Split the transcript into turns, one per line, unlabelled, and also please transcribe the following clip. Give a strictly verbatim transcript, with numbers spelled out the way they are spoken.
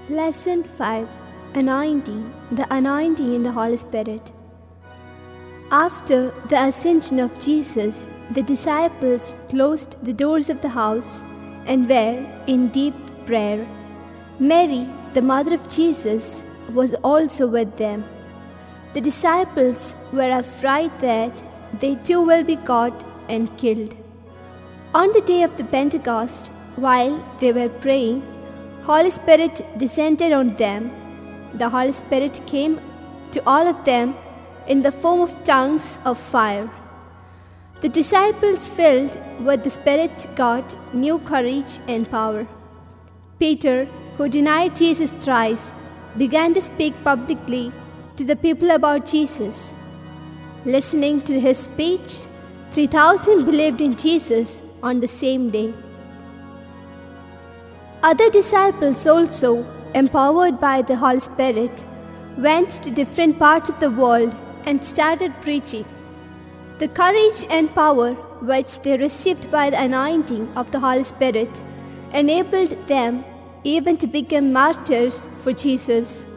Lesson five. Anointing, the anointing in the Holy Spirit. After the ascension of Jesus, the disciples closed the doors of the house and were in deep prayer. Mary, the mother of Jesus, was also with them. The disciples were afraid that they too will be caught and killed. On the day of the Pentecost, while they were praying, Holy Spirit descended on them. The Holy Spirit came to all of them in the form of tongues of fire. The disciples, filled with the Spirit, got new courage and power. Peter, who denied Jesus thrice, began to speak publicly to the people about Jesus. Listening to his speech, three thousand believed in Jesus on the same day. Other disciples also, empowered by the Holy Spirit, went to different parts of the world and started preaching. The courage and power which they received by the anointing of the Holy Spirit enabled them even to become martyrs for Jesus.